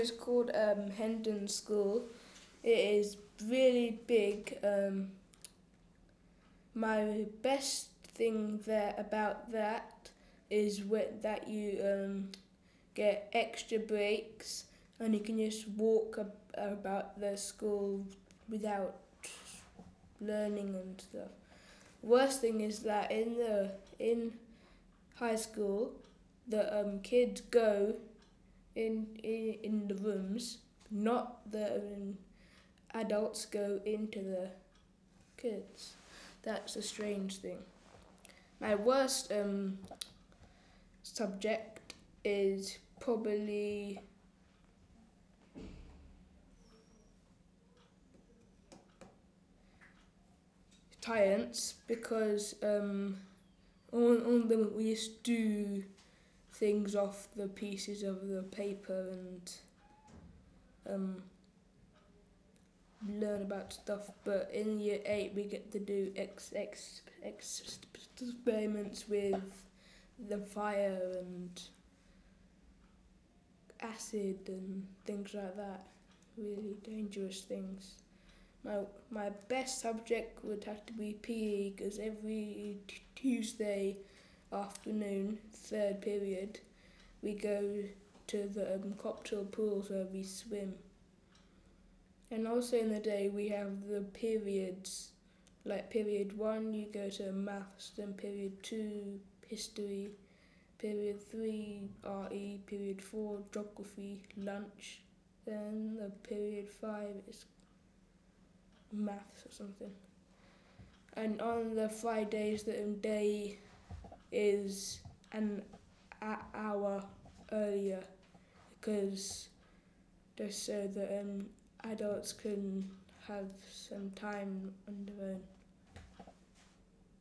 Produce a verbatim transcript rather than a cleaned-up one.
It's called um, Hendon School. It is really big. Um, my best thing there about that is wh- that you um, get extra breaks and you can just walk ab- about the school without learning and stuff. Worst thing is that in the in high school, the um, kids go in, in in the rooms, not the um, adults go into the kids. That's a strange thing. My worst um, subject is probably science because um, on, on them we just do things off the pieces of the paper and um, learn about stuff. But in year eight we get to do ex, ex, ex experiments with the fire and acid and things like that. Really dangerous things. My my best subject would have to be P E because every t- Tuesday afternoon, third period, we go to the um, cocktail pools where we swim. And also in the day we have the periods. Like period one, you go to maths, then period two, history, period three, R E, period four, geography, lunch, then the period five is maths or something. And on the Fridays, the day is an a- hour earlier because just so that um, adults can have some time on their own.